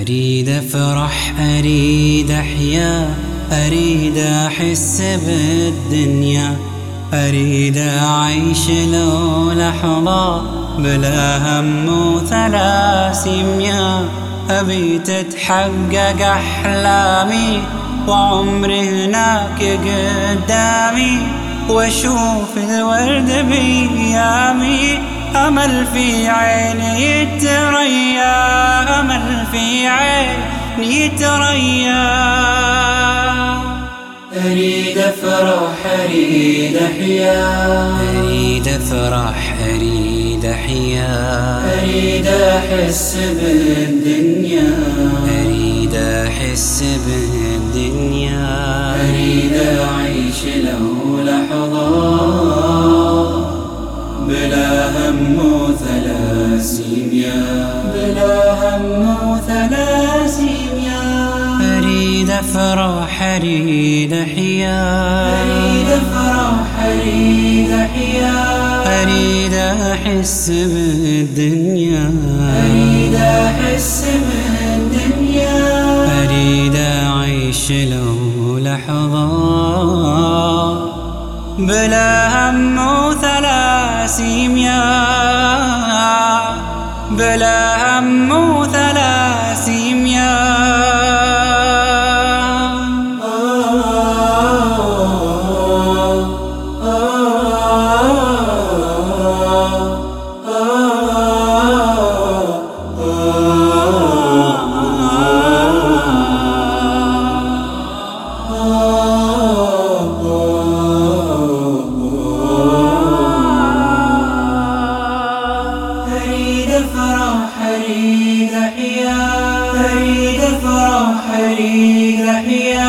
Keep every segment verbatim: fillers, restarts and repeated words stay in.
أريد أفرح، أريد أحيا، أريد أحس بالدنيا، أريد أعيش لو لحظة بلا هم وثلاسيميا. أبي تتحقق أحلامي وعمري هناك قدامي، وأشوف الورد بيامي. أمل في عيني يتريا، أمل في عيني يتريا. أريد أفرح، أريد أحيا، أريد أفرح، أريد أحيا، أريد أحس بالدنيا، أريد أحس بالدنيا. أريد أعيش لو لحظة بلا هم وثلاسيميا، بلا هم وثلاسيميا. أريد أفرح، أريد أحيا، أريد أفرح، أريد أحيا، أريد أحس بالدنيا، أريد أحس بالدنيا. أريد أعيش لو لحظة بلا هم وثلاسيميا، بلا هم وثلاسيميا. أريد أفرح، أريد أحيا، أريد أفرح، أريد أحيا.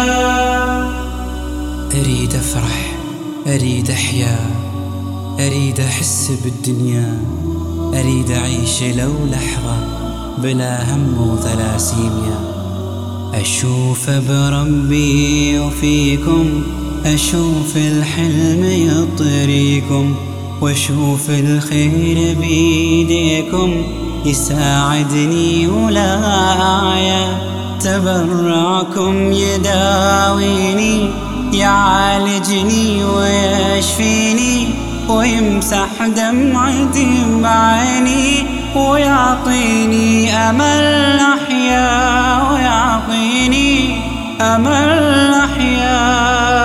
أريد أفرح، أريد أحيا، أريد أحس بالدنيا، أريد أعيش لو لحظة بلا هم وثلاسيميا. أشوف بربي وفيكم، أشوف الحلم يطريكم، وأشوف الخير بيديكم يساعدني ولا أعيا. تبرعكم يداويني، يعالجني ويشفيني، ويمسح دمعتي بعيني، ويعطيني أمل أحيا، ويعطيني أمل أحيا.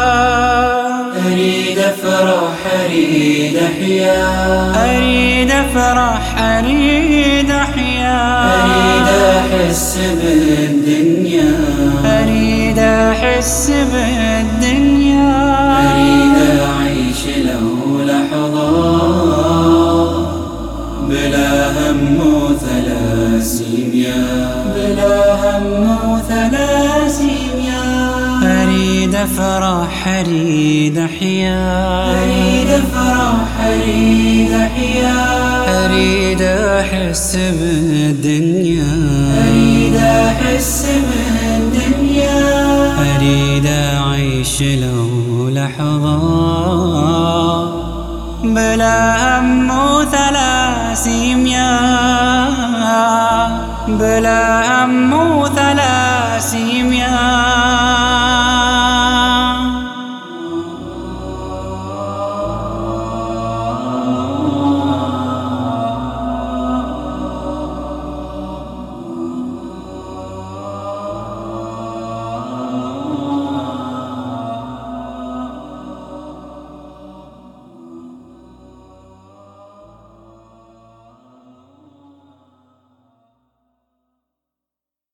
أريد أفرح، أريد أحيا، أريد أفرح، أريد أحيا، أريد أحس بالدنيا، أريد أحس بالدنيا. أريد أعيش لو لحظة بلا هم وثلاسيميا، بلا هم وثلاسيميا. أريد أفرح، أريد أحيا، أريد أفرح، أريد أحيا، أريد أحس بالدنيا، أريد أحس بالدنيا. أريد أعيش لو لحظة بلا هم